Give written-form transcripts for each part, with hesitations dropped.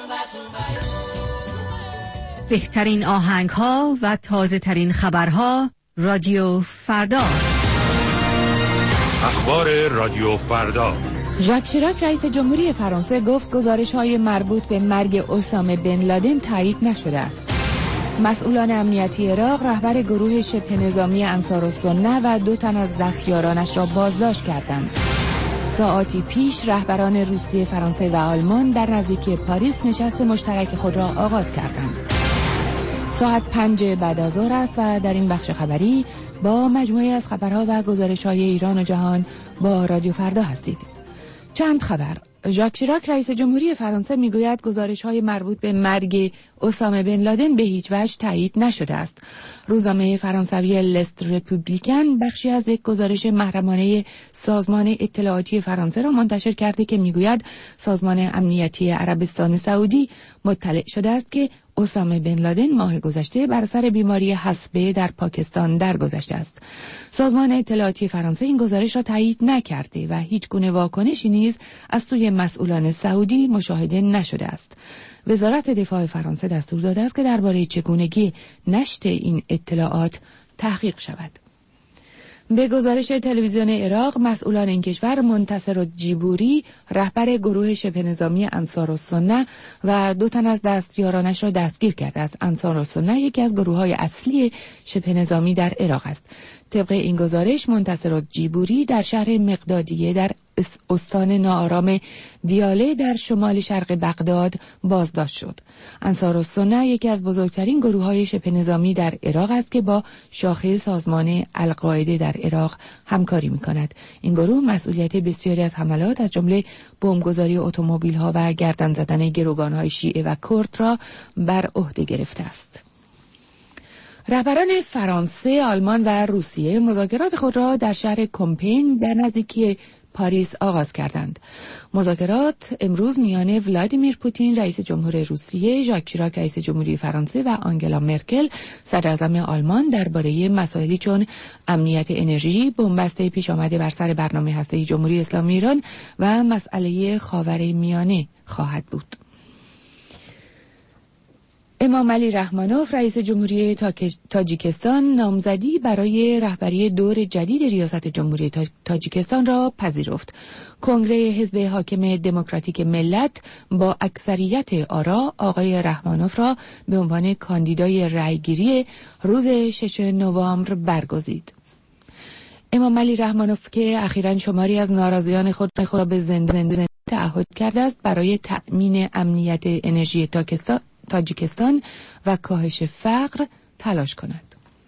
بهترین آهنگ ها و تازه ترین خبرها رادیو فردا. اخبار رادیو فردا. ژاک شیراک رئیس جمهوری فرانسه گفت گزارش‌های مربوط به مرگ اسامه بن لادن تایید نشده است. مسئولان امنیتی عراق رهبر گروه شبه نظامی انصارالسنه و 2 تن از دستیارانش را بازداشت کردند. ساعاتی پیش رهبران روسیه، فرانسه و آلمان در نزدیکی پاریس نشست مشترک خود را آغاز کردند. ساعت 5 بعد از ظهر است و در این بخش خبری با مجموعه از خبرها و گزارش‌های ایران و جهان با رادیو فردا هستید. چند خبر. ژاک شیراک رئیس جمهوری فرانسه میگوید گزارش‌های مربوط به مرگ اسامه بن لادن به هیچ وجه تایید نشده است. روزنامه فرانسوی لست رپوبلیکن بخشی از یک گزارش محرمانه سازمان اطلاعاتی فرانسه را منتشر کرده که میگوید سازمان امنیتی عربستان سعودی مطلع شده است که اسامه بن لادن ماه گذشته بر اثر بیماری حصبه در پاکستان درگذشته است. سازمان اطلاعاتی فرانسه این گزارش را تایید نکرده و هیچ گونه واکنشی نیز از سوی مسئولان سعودی مشاهده نشده است. وزارت دفاع فرانسه دستور داده است که درباره چگونگی نشر این اطلاعات تحقیق شود. به گزارش تلویزیون عراق، مسئولان این کشور منتصر جیبوری رهبر گروه شبه نظامی انصارالسنه و 2 تن از دستیارانش را دستگیر کرده است. انصارالسنه یکی از گروه‌های اصلی شبه نظامی در عراق است. طبق این گزارش منتصر جیبوری در شهر مقدادیه در استان ناآرام دیاله در شمال شرق بغداد بازداشت شد. انصارالسنه یکی از بزرگترین گروه‌های شبه نظامی در عراق است که با شاخه سازمان القاعده در عراق همکاری می‌کند. این گروه مسئولیت بسیاری از حملات از جمله بمبگذاری اتومبیل‌ها و گردن زدن گروگان‌های شیعه و کرد را بر عهده گرفته است. رهبران فرانسه، آلمان و روسیه مذاکرات خود را در شهر کمپین در نزدیکی پاریس آغاز کردند. مذاکرات امروز میان ولادیمیر پوتین رئیس جمهور روسیه، ژاک شیراک رئیس جمهوری فرانسه و آنگلا مرکل صدراعظم آلمان درباره مسائلی چون امنیت انرژی، بنبست پیش آمده بر سر برنامه هسته‌ای جمهوری اسلامی ایران و مسئله خاورمیانه خواهد بود. امام علی رحمانوف رئیس جمهوری تاجیکستان نامزدی برای رهبری دور جدید ریاست جمهوری تاجیکستان را پذیرفت. کنگره حزب حاکم دموکراتیک ملت با اکثریت آرا آقای رحمانوف را به عنوان کاندیدای رأیگیری روز 6 نوامبر برگزید. امام علی رحمانوف که اخیراً شماری از ناراضیان خود را به زندان تعهد کرده است برای تأمین امنیت انرژی تاجیکستان و کاهش فقر تلاش کند.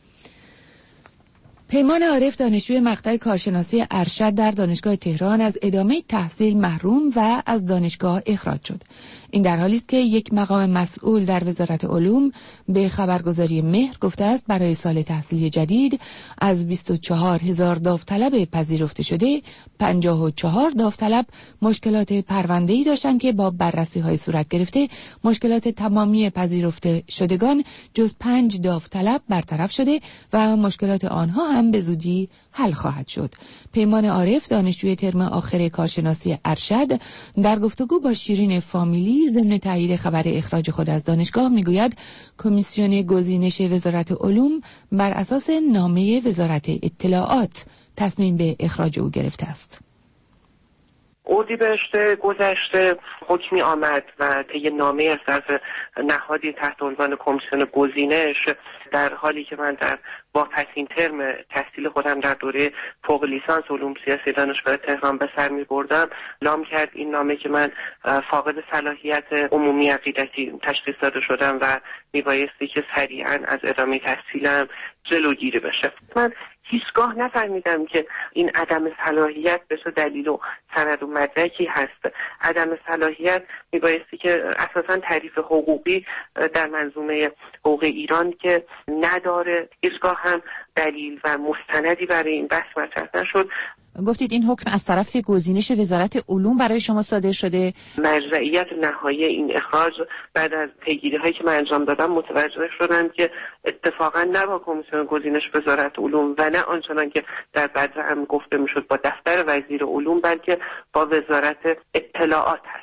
پیمان عارف دانشجوی مقطع کارشناسی ارشد در دانشگاه تهران از ادامه تحصیل محروم و از دانشگاه اخراج شد. این در حالی است که یک مقام مسئول در وزارت علوم به خبرگزاری مهر گفته است برای سال تحصیلی جدید از 24,000 داوطلب پذیرفته شده 54 داوطلب مشکلات پرونده‌ای داشتند که با بررسی‌های صورت گرفته مشکلات تمامی پذیرفته شدگان جز 5 داوطلب برطرف شده و مشکلات آنها هم به زودی حل خواهد شد. پیمان عارف دانشجوی ترم آخر کارشناسی ارشد در گفتگو با شیرین فامیلی ضمن تایید خبر اخراج خود از دانشگاه میگوید کمیسیون گزینش وزارت علوم بر اساس نامه وزارت اطلاعات تصمیم به اخراج او گرفته است. اردیبهشت گذشته حکمی آمد و طی نامه از طرف نهادی تحت عنوان کمیسیون گزینش در حالی که من در واپسین ترم تحصیل خودم در دوره فوق لیسانس علوم سیاسی دانشگاه تهران به سر می‌بردم اعلام کرد این نامه که من فاقد صلاحیت عمومی عقیدتی تشخیص داده شدم و میبایستی که سریعا از ادامه تحصیلم جلوگیری بشه. من هیچگاه نفهمیدم که این عدم صلاحیت به چه دلیل و سند و مدرکی هست. عدم صلاحیت میبایستی که اساساً تعریف حقوقی در منظومه حقوق ایران که نداره، هیچگاه هم دلیل و مستندی برای این بحث مطرح نشد. گفتید این حکم از طرف گزینش وزارت علوم برای شما صادر شده. مرجعیت نهایی این اخراج بعد از پیگیری‌هایی که من انجام دادم متوجه شدم که اتفاقا نه با کمیسیون گزینش وزارت علوم و نه آنچنان که در بدر هم گفته میشد با دفتر وزیر علوم بلکه با وزارت اطلاعات هست.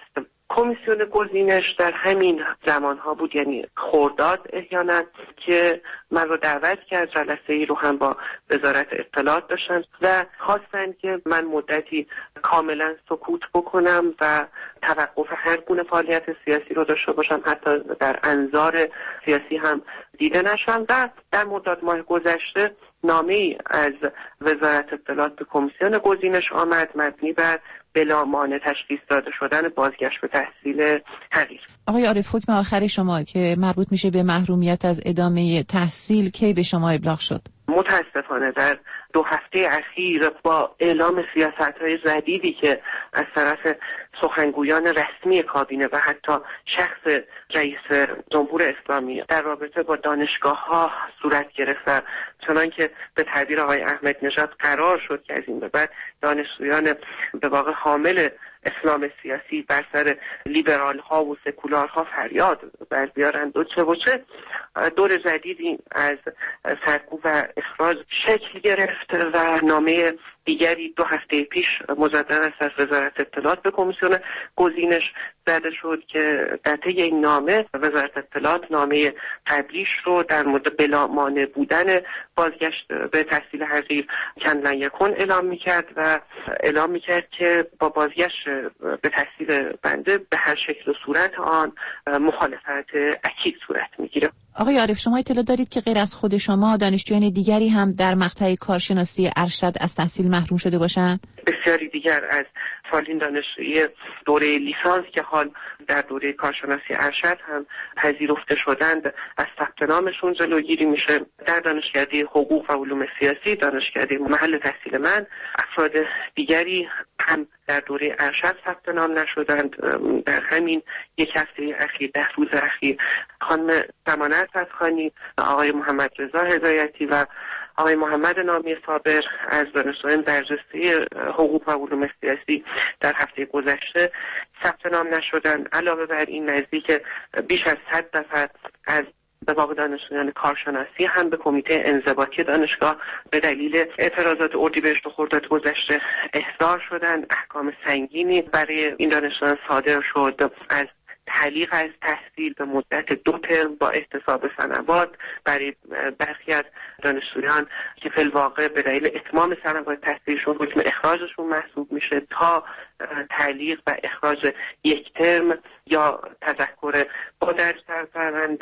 کمیسیون گزینش در همین زمانها بود، یعنی خرداد احیانا، که من رو دعوت کرد. جلسه ای رو هم با وزارت اطلاعات داشتن و خواستن که من مدتی کاملا سکوت بکنم و توقف هر گونه فعالیت سیاسی رو داشته باشم، حتی در انظار سیاسی هم دیده نشم. و در مدت ماه گذشته نامه‌ای از وزارت اطلاعات به کمیسیون گزینش آمد مبنی بر بلا مانع تشخیص داده شدن بازگشت به تحصیل تغییر. آقای عارف، حکم آخر شما که مربوط میشه به محرومیت از ادامه تحصیل کی به شما ابلاغ شد؟ متاسفانه در 2 هفته اخیر با اعلام سیاست‌های جدیدی که از طرف سخنگویان رسمی کابینه و حتی شخص رئیس جمهور اسلامی در رابطه با دانشگاه‌ها صورت گرفت، چنانکه به تعبیر آقای احمد نژاد قرار شد که از این به بعد دانشجویان به واقع حامل اسلام سیاسی بر سر لیبرال ها و سکولار ها فریاد بر بیارند و چه دور جدیدی از سرکوب و اخراج شکل گرفت و نامه دیگری 2 هفته پیش مجددا از وزارت اطلاعات به کمیسیون گزینش زده شد که در طی این نامه وزارت اطلاعات نامه قبلیش رو در مورد بلا مانع بودن بازگشت به تحصیل حقیر کن یکون اعلام میکرد و اعلام میکرد که با بازگشت به تحصیل بنده به هر شکل و صورت آن مخالفت اکید صورت میگیره. آقای عارف، شما اطلاع دارید که غیر از خود شما دانشجویان دیگری هم در مقطع کارشناسی ارشد از تحصیل محروم شده باشند؟ بسیاری دیگر از سالین دانشجوی دوره لیسانس که حال در دوره کارشناسی ارشد هم پذیرفته شدند از ثبت نامشون جلوگیری میشه. در دانشکده حقوق و علوم سیاسی، دانشکده محل تحصیل من، افراد دیگری هم در دوره ارشد ثبت نام نشدند. در همین 1 هفته اخیر، 10 روز اخیر، خانم سمانه فتخانی، آقای محمد رضا هدایتی و آقای محمد نامی صابر از دانشجویان برجسته حقوق و علوم سیاسی در هفته گذشته ثبت نام نشدند. علاوه بر این نزدیک بیش از 100 نفر از به واقع دانشجویان کارشناسی هم به کمیته انضباطی دانشگاه به دلیل اعتراضات اردیبهشت و خرداد گذشته احضار شدند. احکام سنگینی برای این دانشجویان صادر شد، از تعلیق از تحصیل به مدت 2 ترم با احتساب سنوات برای برخی از دانشجویان که فی الواقع به دلیل اتمام سنوات تحصیلشون حکم اخراجشون محسوب میشه، تا تعلیق و اخراج 1 ترم یا تذکر با درج در پرونده.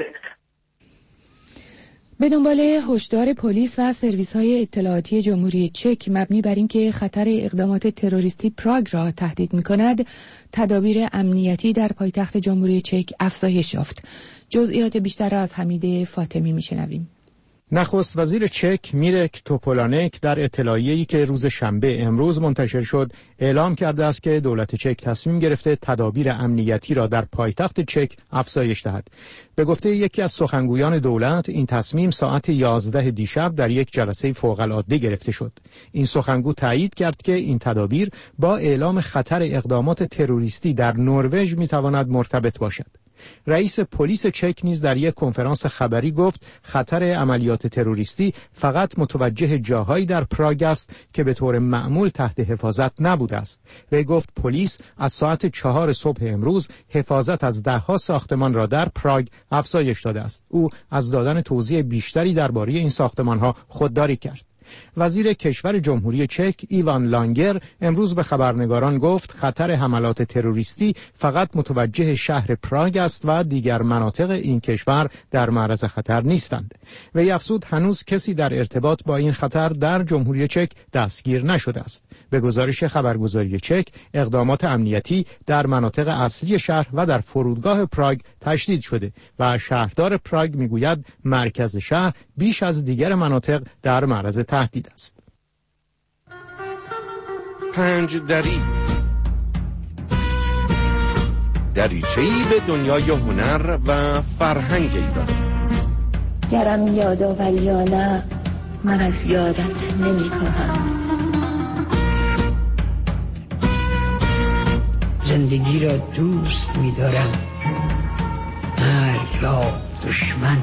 به دنبال هشدار پلیس و سرویس‌های اطلاعاتی جمهوری چک مبنی بر اینکه خطر اقدامات تروریستی پراگ را تهدید می‌کند، تدابیر امنیتی در پایتخت جمهوری چک افزایش یافت. جزئیات بیشتر را از حمید فاطمی می‌شنویم. نخست وزیر چک میرک توپولانک در اطلاعیه‌ای که روز شنبه امروز منتشر شد اعلام کرده است که دولت چک تصمیم گرفته تدابیر امنیتی را در پایتخت چک افزایش دهد. به گفته یکی از سخنگویان دولت، این تصمیم ساعت 11 دیشب در یک جلسه فوق‌العاده گرفته شد. این سخنگو تایید کرد که این تدابیر با اعلام خطر اقدامات تروریستی در نروژ میتواند مرتبط باشد. رئیس پلیس چک نیز در یک کنفرانس خبری گفت خطر عملیات تروریستی فقط متوجه جاهایی در پراگ است که به طور معمول تحت حفاظت نبوده است. وی گفت پلیس از ساعت 4 صبح امروز حفاظت از 10 ساختمان را در پراگ افزایش داده است. او از دادن توضیح بیشتری درباره این ساختمان‌ها خودداری کرد. وزیر کشور جمهوری چک ایوان لانگر امروز به خبرنگاران گفت خطر حملات تروریستی فقط متوجه شهر پراگ است و دیگر مناطق این کشور در معرض خطر نیستند. وی افزود هنوز کسی در ارتباط با این خطر در جمهوری چک دستگیر نشده است. به گزارش خبرگزاری چک، اقدامات امنیتی در مناطق اصلی شهر و در فرودگاه پراگ تشدید شده و شهردار پراگ میگوید مرکز شهر بیش از دیگر مناطق در معرض تهدید است. 5 دریچه‌ای به دنیای هنر و فرهنگ ایران. گرم یادآوری یا نه، من از یادت نمی‌کنم. زندگی را دوست می‌دارم، مرگ را دشمن.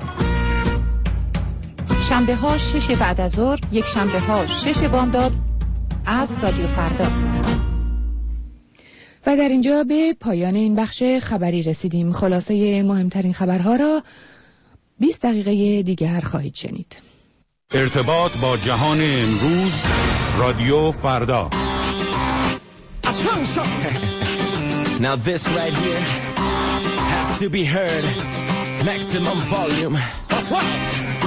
شنبه ها 6 بعد از ظهر، یک شنبه ها 6 بامداد از رادیو فردا. و در اینجا به پایان این بخش خبری رسیدیم. خلاصه مهمترین خبرها را 20 دقیقه دیگر خواهید شنید. ارتباط با جهان امروز، رادیو فردا. Now this right here has to be heard. Maximum volume. That's right.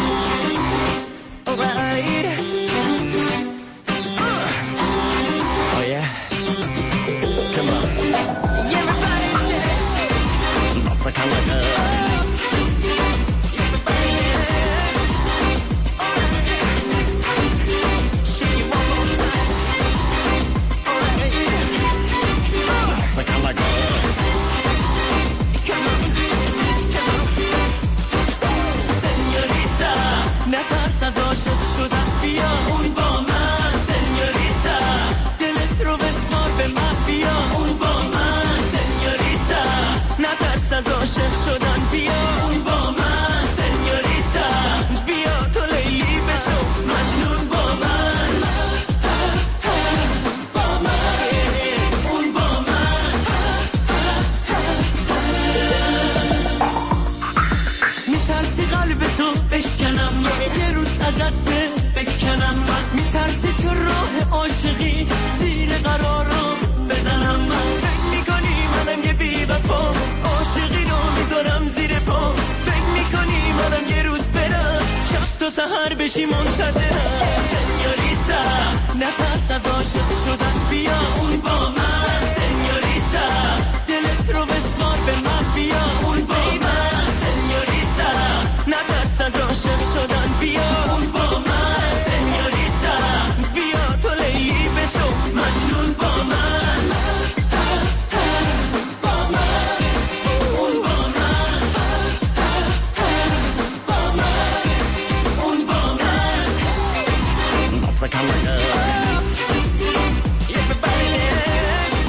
All right. Oh yeah. Come on. Everybody dance. Lots of color. از عاشق شدن بیا اون با من سنیوریتا دلت رو بسپار به من بیا اون با من سنیوریتا نترس از عاشق شدن بیا اون با من سنیوریتا بیا تو لیلی بشو مجنون با من با من اون با من میترسی قلب تو بشکنم یه روز ازت بکنم من میترسی تو راه عاشقی زیر قرارم بزنم من فکر میکنی منم یه بی‌وفا عاشقی رو میذارم زیر پا فکر میکنی منم یه روز برم شب تا سحر بشی منتظرم سنیوریتا نترس از عاشق شدن بیا اون با من سنیوریتا دلت رو بسپار به من بیا اون با من سنیوریتا نترس از عاشق شدن بیا اون با من سنیوریتا بیا تو لیلی بشو مجنون با من با من اون با من با من اون با من Lots of color. Everybody dance.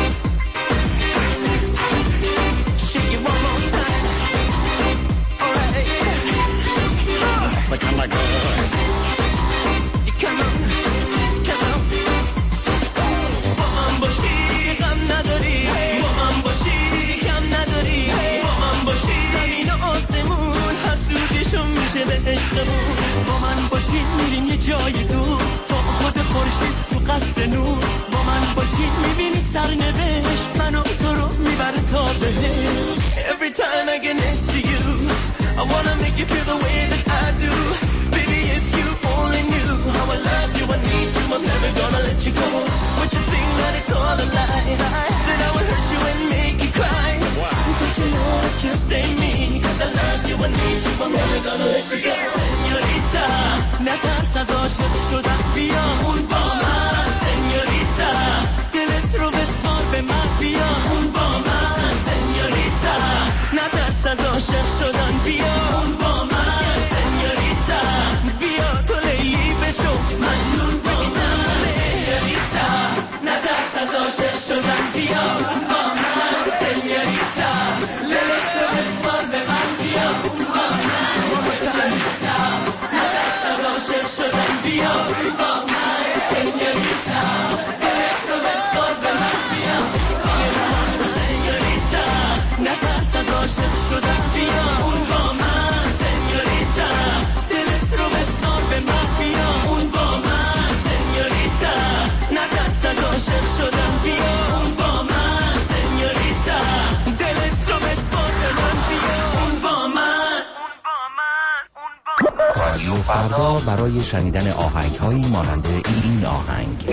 Shake it one more time. All right. Lots of color. Come on, come on. با من باشی غم نداری با من باشی غم نداری با من باشی زمین و آسمون حسودیشون میشه به عشقمون با من باشی میریم یه جای دور تا خود خورشید تو قصر نور با من باشی میبینی سرنوشت منو تو رو میبره تا بهشت Every time I get next to you I wanna make you feel the way that I do Baby if you only knew how I love you I need you I'm never gonna let you go But you think that it's all a lie Then I will hurt you and make you cry Don't you know that you stay me Cause I love you I need you I'm never gonna let you go Señorita نترس از عاشق شدن بیا اون با من Señorita دلت رو بسپار به من بیا اون با من Señorita نترس از عاشق شدن بیا اون با من Señorita بیا تو لیلی بشو مجنون با من Señorita نترس از عاشق شدن بیا با من Señorita دلت رو بسپار به من بیا اون با من Señorita نترس از عاشق شدن بیا با من Señorita دلت رو بسپار به من بیا Señorita نترس از عاشق شدن بیا اون با من Señorita دلت رو بسپار به من بیا اون با من Señorita نترس از عاشق شدن بیا اون با من Señorita دلت رو بسپار به من بیا اون با من رادیو فردا برای شنیدن آهنگ‌هایی مانند این آهنگ.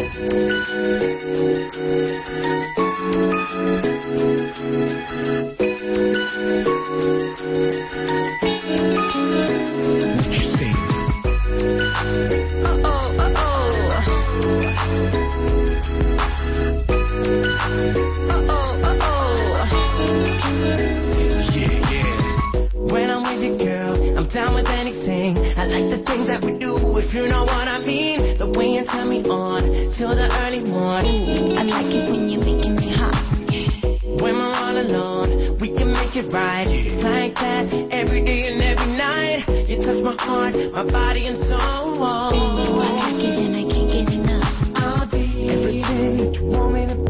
Down with anything. I like the things that we do, if you know what I mean. The way you turn me on till the early morning. I like it when you're making me hot. When we're all alone, we can make it right. It's like that every day and every night. You touch my heart, my body and soul. Baby, I like it and I can't get enough. I'll be everything that you want me to